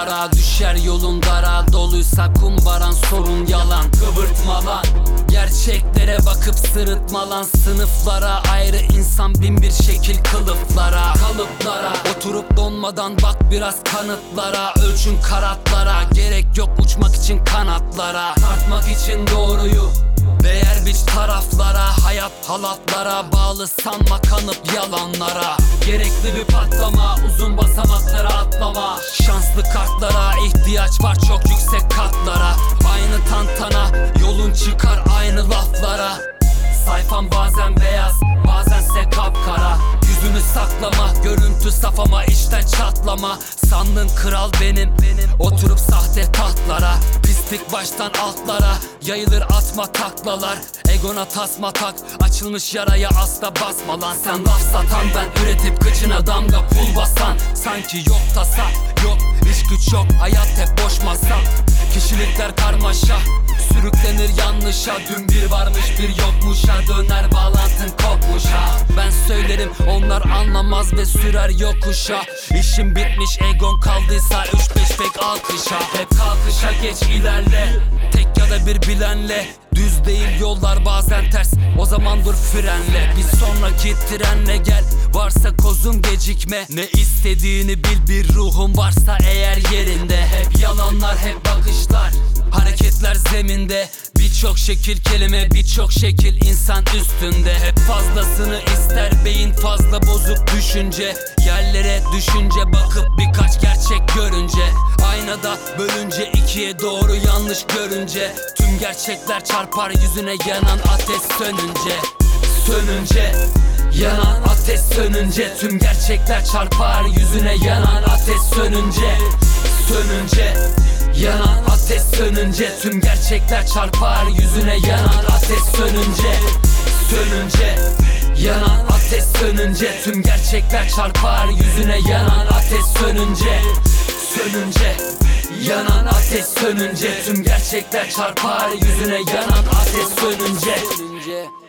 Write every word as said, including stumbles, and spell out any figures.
para, düşer yolun dara. Doluysa kumbaran, sorun yalan, kıvırtma lan. Gerçeklere bakıp sırıtma lan. Sınıflara ayrı insan, bin bir şekil kılıflara, kalıplara. Oturup donmadan bak biraz kanıtlara. Ölçün karatlara, gerek yok uçmak için kanatlara. Tartmak için doğruyu, değer biç taraflara. Hayat halatlara bağlı, sanma kanıp yalanlara. Gerekli bir patlama, uzun basamaklara atlama. Şanslı kartlara ihtiyaç var, çok yüksek katlara. Aynı tantana, yolun çıkar aynı laflara. Sayfam bazen beyaz, bazense kapkara. Yüzünü saklama, görüntü safama, içten çatlama. Sandın kral benim, benim. Oturup sahte tahtlara, pislik baştan altlara. Yayılır atma taklalar, egona tasma tak. Açılmış yaraya asla basma lan. Sen laf satan, ben üretip kıçına damga pul basan. Sanki yok tasa, yok iş güç yok, hayat hep boş masa. Kişilikler karmaşa, sürüklenir yanlışa. Dün bir varmış bir yokmuşa, döner bağlantın kopmuşa. Ben söylerim onlar anlamaz ve sürer yokuşa. İşim bitmiş, egon kaldıysa üç beş pek alkışa. Hep kalkışa geç ilerle, tek ya da bir bilenle. Düz değil yollar bazen ters, o zaman dur frenle. Bir sonraki trenle gel, varsa kozun gecikme. Ne istediğini bil, bir ruhun varsa eğer yerinde. Hep yalanlar, hep bakışlar, hareketler zeminde. Birçok şekil kelime, birçok şekil insan üstünde. Hep fazlasını ister beyin, fazla bozuk düşünce. Yerlere düşünce, bakıp birkaç gerçek görünce. Aynada bölünce ikiye, doğru yanlış görünce. Tüm gerçekler çarpar yüzüne, yanan ateş sönünce. Sönünce, yanan ateş sönünce. Tüm gerçekler çarpar yüzüne, yanan ateş sönünce. Sönünce, yanan ateş sönünce. Tüm gerçekler çarpar yüzüne, yanan ateş sönünce. Sönünce, yanan ateş sönünce. Tüm gerçekler çarpar yüzüne, yanan ateş sönünce. Sönünce, yanan ateş sönünce. Tüm gerçekler çarpar yüzüne, yanan ateş sönünce.